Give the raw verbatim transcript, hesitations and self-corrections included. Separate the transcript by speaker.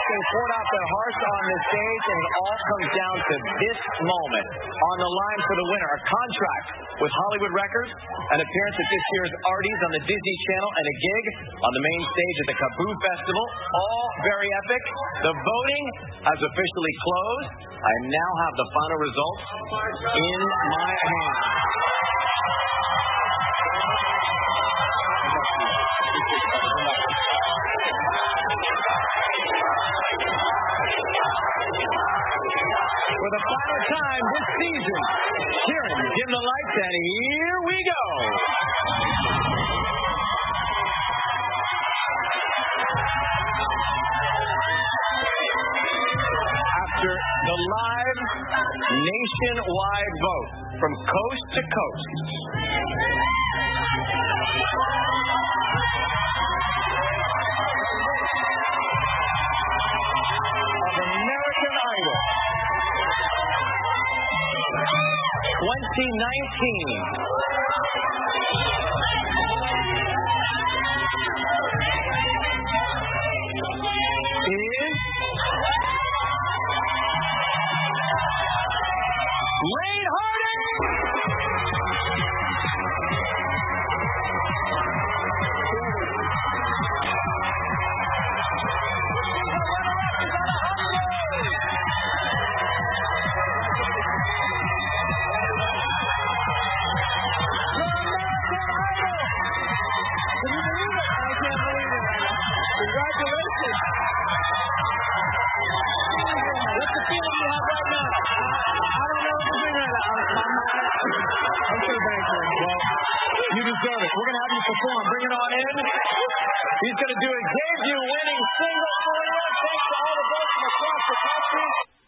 Speaker 1: They poured out their hearts on the stage, and it all comes down to this moment. On the line for the winner, a contract with Hollywood Records, an appearance at this year's Arties on the Disney Channel, and a gig on the main stage at the Kaboo Festival. All very epic. The voting has officially closed. I now have the final results in my hands. For the final time this season, Kieran, dim the lights, and here we go. After the live nationwide vote from coast to coast, of American Idol twenty nineteen. Is Wade Harding. You deserve it. We're going to have you perform. Bring it on in. He's going to do a debut winning single for you. Thanks to all the votes from across the country.